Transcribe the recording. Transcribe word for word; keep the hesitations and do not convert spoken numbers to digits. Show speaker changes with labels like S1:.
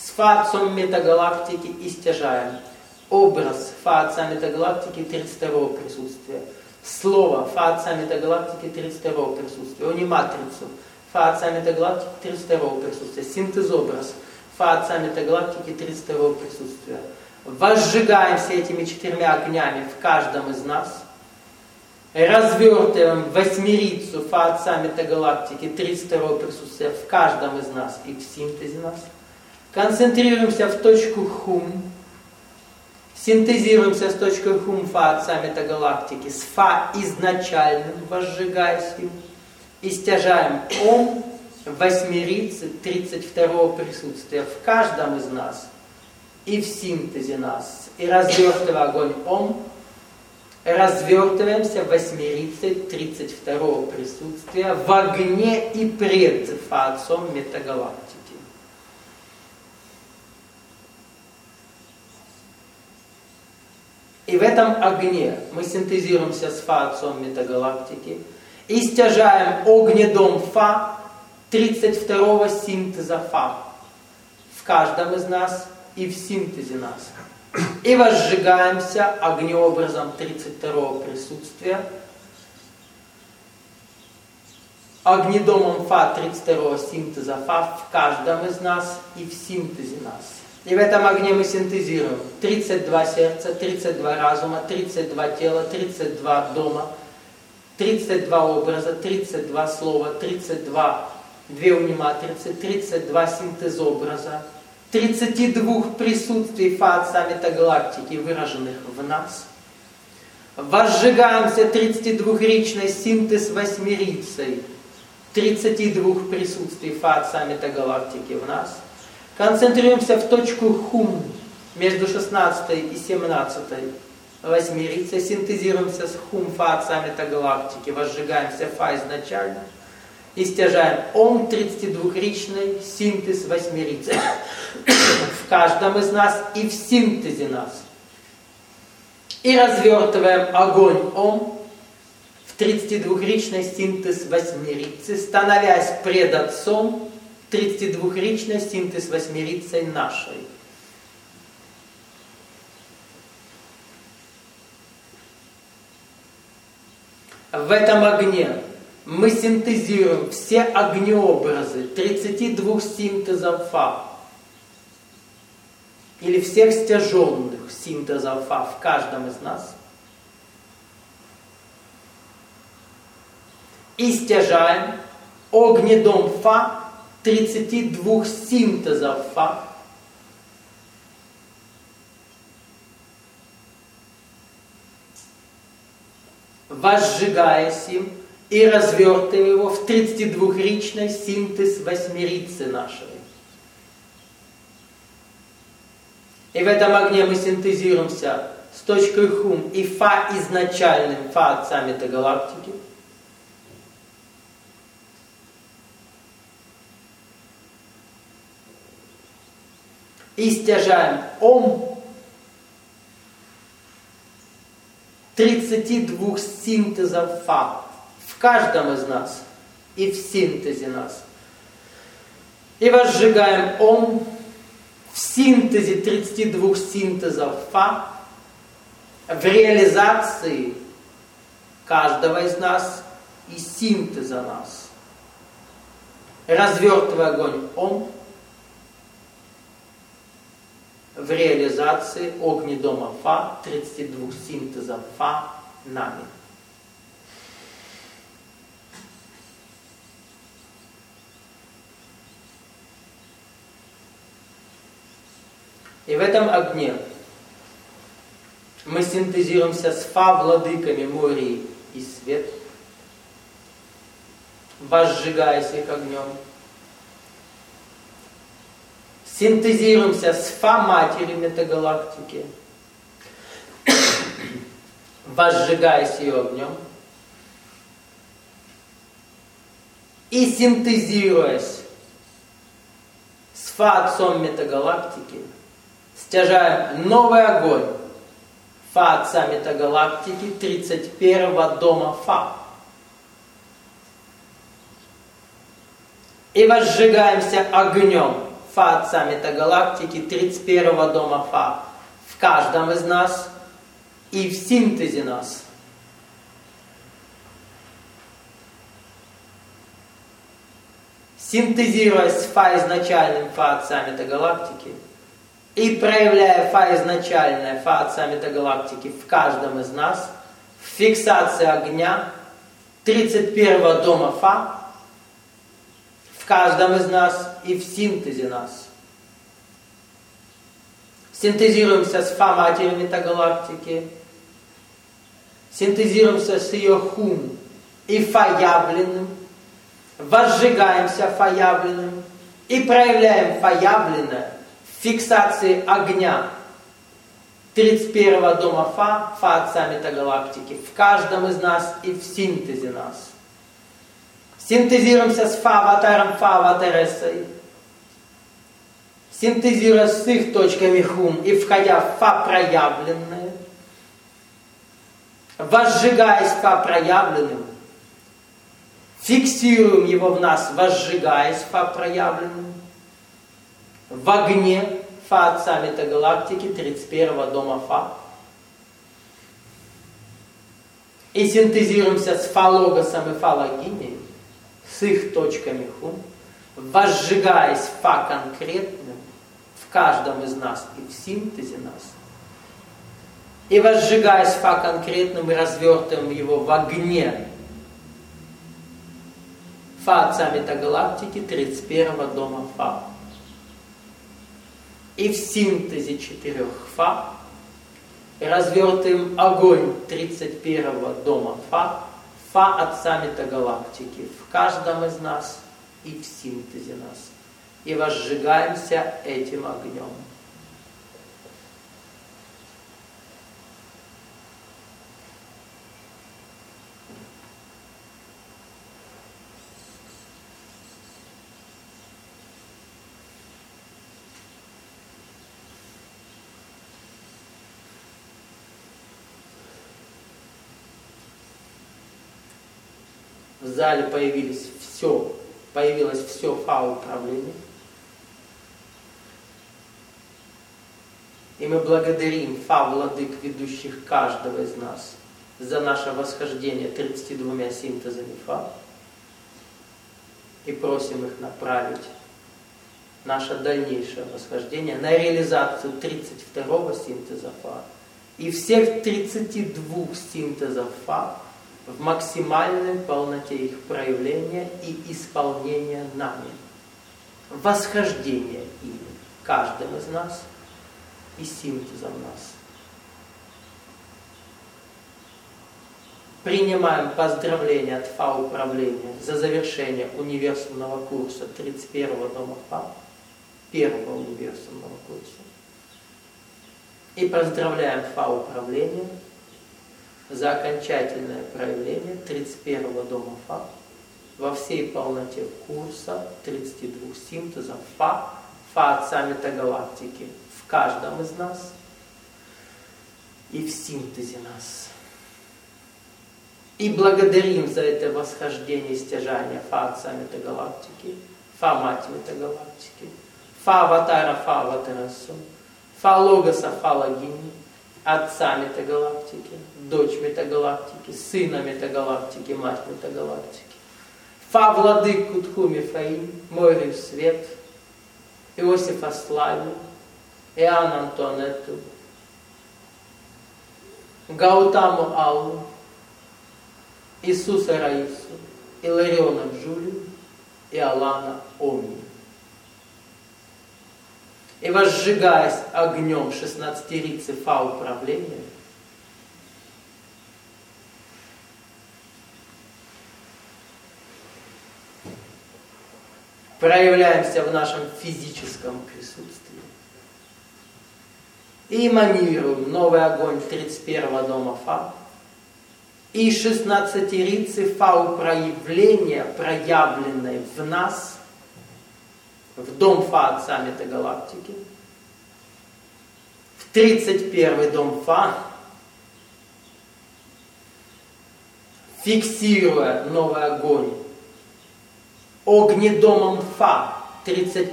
S1: с Фа Отцом метагалактики и стяжаем образ Фа Отца метагалактики тридцать второго присутствия, слово Фа Отца метагалактики тридцать второго присутствия, они матрицу Фа Отца метагалактики тридцать второго присутствия, синтез образ Фа Отца метагалактики тридцать второго присутствия. Возжигаемся этими четырьмя огнями в каждом из нас, развертываем восьмерицу Фа Отца метагалактики тридцать второго присутствия в каждом из нас и в синтезе нас, концентрируемся в точку Хум, синтезируемся с точкой Хум Фа Отца метагалактики, с Фа изначальным, возжигаясь им, и стяжаем Ом восьмерицы тридцать второго присутствия в каждом из нас и в синтезе нас. И развертывая огонь Ом, развертываемся восьмерицей тридцать второго присутствия в огне и пред Фа Отцом метагалактики. И в этом огне мы синтезируемся с Фа Отцом метагалактики и стяжаем огнедом Фа тридцать второго синтеза Фа в каждом из нас и в синтезе нас. И возжигаемся огнеобразом тридцать второго присутствия, огнедомом Фа тридцать второго синтеза Фа в каждом из нас и в синтезе нас. И в этом огне мы синтезируем тридцать два сердца, тридцать два разума, тридцать два тела, тридцать два дома, тридцать два образа, тридцать два слова, тридцать два две униматрицы, тридцать два синтезобраза, тридцать два присутствий Фа Отца метагалактики, выраженных в нас. Возжигаемся тридцатидвухричной синтез восьмерицей, тридцати двух присутствий Фа Отца метагалактики в нас. Концентрируемся в точку Хум между шестнадцатой и семнадцатой восьмерицей, синтезируемся с Хум Фа Отца метагалактики, возжигаемся Фа изначально и стяжаем Ом тридцатидвухричный синтез восьмерицы в каждом из нас и в синтезе нас. И развертываем огонь Ом в тридцатидвухричный синтез восьмерицы, становясь пред Отцом тридцатидвухричный синтез восьмерицей нашей. В этом огне мы синтезируем все огнеобразы тридцати двух синтезов Фа или всех стяженных синтезов Фа в каждом из нас и стяжаем огнедом Фа тридцати двух синтезов Фа возжигаясь им и развертывая его в тридцатидвухричный синтез восьмерицы нашей. И в этом огне мы синтезируемся с точкой Хум и Фа изначальным Фа Отца метагалактики. И стяжаем Ом тридцати двух синтезов Фа в каждом из нас и в синтезе нас. И возжигаем Ом в синтезе тридцати двух синтезов Фа, в реализации каждого из нас и синтеза нас. Развертывая огонь Ом в реализации огнедома Фа, тридцати двух синтезов Фа нами. И в этом огне мы синтезируемся с Фа владыками морей и свет, возжигаясь их огнем. Синтезируемся с Фа матерью метагалактики, возжигаясь ее огнем. И синтезируясь с Фа Отцом метагалактики, стяжаем новый огонь Фа Отца метагалактики тридцать первого дома Фа. И возжигаемся огнем Фа Отца Метагалактики тридцать первого дома Фа в каждом из нас и в синтезе нас. Синтезируясь с Фа изначальным Фа Отца Метагалактики и проявляя Фа изначальное Фа Отца Метагалактики в каждом из нас, в фиксации огня тридцать первого дома Фа в каждом из нас и в синтезе нас. Синтезируемся с Фа Матерью Метагалактики, синтезируемся с ее Хум и Фа Явленным, возжигаемся Фа Явленным и проявляем Фа Явленное в фиксации огня тридцать первого дома Фа, Фа Отца Метагалактики, в каждом из нас и в синтезе нас. Синтезируемся с Фа Аватаром, Фа Аватаресой, синтезируя с их точками Хум и входя в Фа проявленное, возжигаясь Фа проявленным, фиксируем его в нас, возжигаясь Фа проявленным, в огне Фа Отца Метагалактики тридцать первого дома Фа. И синтезируемся с Фа Логосом и Фа Логиней, с их точками Хум, возжигаясь Фа конкретным в каждом из нас и в синтезе нас. И возжигаясь Фа конкретным и развертываем его в огне Фа Отца Метагалактики тридцать первого дома Фа. И в синтезе четырех Фа развертываем огонь тридцать первого дома Фа, Фа Отца Метагалактики в каждом из нас и в синтезе нас. И возжигаемся этим огнем. В зале появились все, появилось все Фа управление. И мы благодарим Фа владык, ведущих каждого из нас, за наше восхождение тридцатью двумя синтезами Фа. И просим их направить наше дальнейшее восхождение на реализацию тридцать второго синтеза Фа и всех тридцати двух синтезов Фа в максимальной полноте их проявления и исполнения нами. Восхождение ими, каждым из нас и синтезом нас. Принимаем поздравления от Фа управления за завершение универсумного курса тридцать первого дома Фа, первого универсумного курса. И поздравляем Фа управление за окончательное проявление тридцать первого дома Фа во всей полноте курса тридцати двух синтезов Фа, Фа Отца Метагалактики в каждом из нас и в синтезе нас. И благодарим за это восхождение и стяжание Фа Отца Метагалактики, Фа Мать Метагалактики, Фа Аватара, Фа Аватарасу, Фа Логоса, Фа Логини, Отца Метагалактики, Дочь Метагалактики, Сына Метагалактики, Мать Метагалактики, Фа Владык Кутхуми Фаим, Мой Свет, Иосифа Славию, Иоанна Антуанетту, Гаутаму Аллу, Иисуса Раису, Илариона Джулию и Алана Оми. И возжигаясь огнем шестнадцатирицы Фа управления, проявляемся в нашем физическом присутствии и эманируем новый огонь тридцать первого дома Фа и шестнадцатирицы Фа управления, проявленной в нас, в дом Фа Отца Метагалактики, в тридцать первый дом Фа, фиксируя новый огонь огнедомом Фа, тридцать